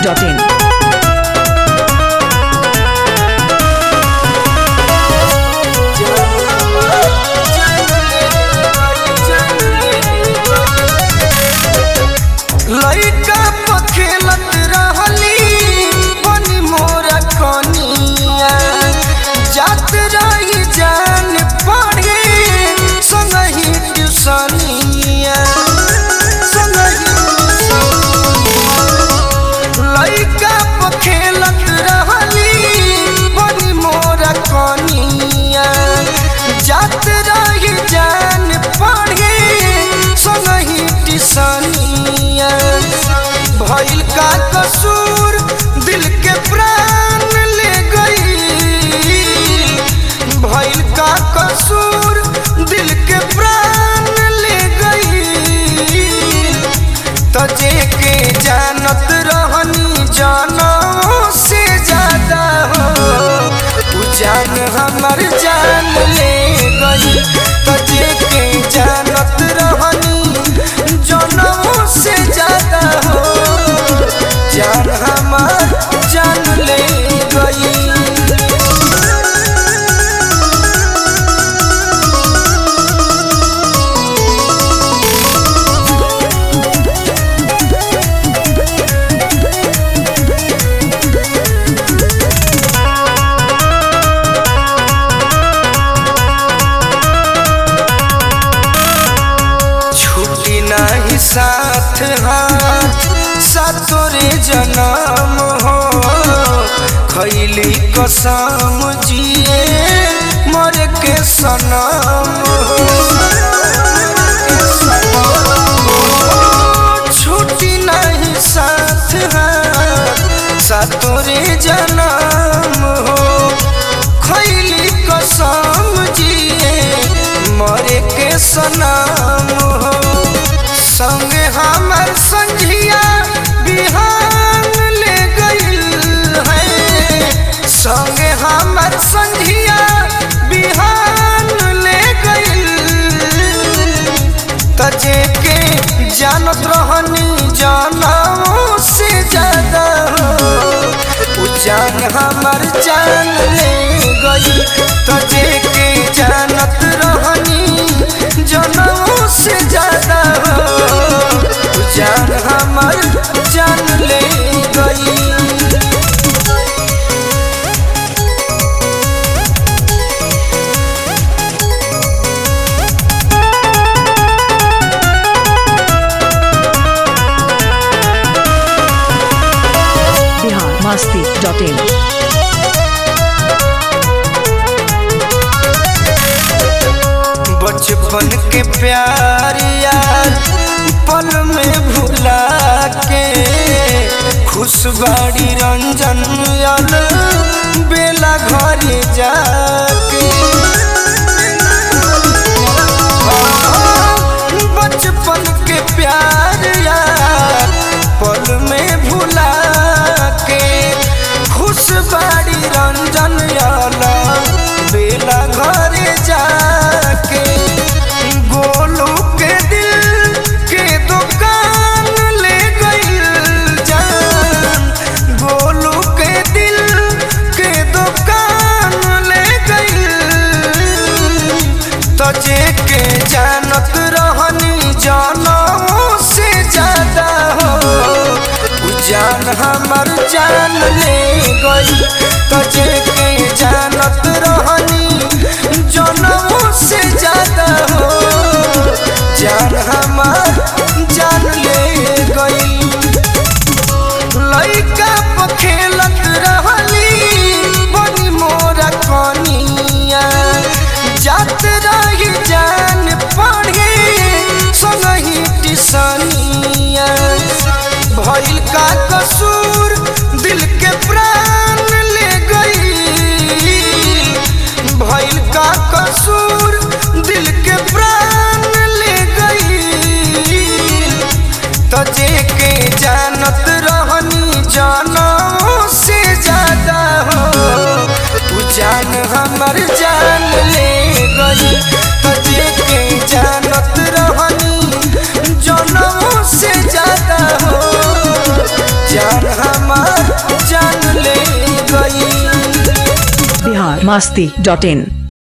biharmasti.in लइका पखेलत रहली बनी मोरा कनिया जात रही जान पढ़े संगही ट्यूशनिया लइका पखेलत रहली बनी मोरा कनिया जात रही जान पढ़े संगही ट्यूशनिया भइल का कसूर दिल के प्राण ले गई भइल का कसूर दिल के प्राण ले गई तजे के जानत रहनी जानों से ज्यादा हो तू जान हमर जान ले गई तजे के जानत रहनी जानों से ज्यादा हो जान हमार जान ले गई छुट्टी नहीं साथ हाथ सातोरे जन्म हो खैली कसम जिए मर के सनम हो छुट्टी नहीं साथ हाथ सातोरे जन्म हो खैली कसम जिए मर के सनम हो संगे हमर संझिया बिहान ले गइल है संगे हमर संझिया बिहान ले गइल तजे के जानत रहनी जानों से ज्यादा हो उ जान हमर जान ले गई तजे के जानत रहनी जानों से ज्यादा हो जान हमर जान ले गई biharmasti.in बचपन के प्यार यार पल में भुला के खुशबाड़ी रंजन अल बेला घरे जाके बचपन के प्यार यार पल में भुला के खुशबाड़ी रंजन अल बेला घरे जाके गोलू के दिल के दुकान ले गई जान गोलू के दिल के दुकान ले गई तजे के जानत रहनी जानों से ज्यादा हो जान हमर जान ले गई तजे के जानत रहनी जानों से ज्यादा हो जान हमार जान ले गई लइका पखेलत रहली बनी मोरा कनिया जात रही जान पढ़े संगही ट्यूशनिया भइल का कसूर दिल के प्राण ले गई भइल का कसूर दिल के प्राण ले गई तजे के जानत रहनी जानों से ज्यादा हो तू जान हमर जान ले गई तजे के जानत रहनी जानों से ज्यादा हो जान हमार masti.in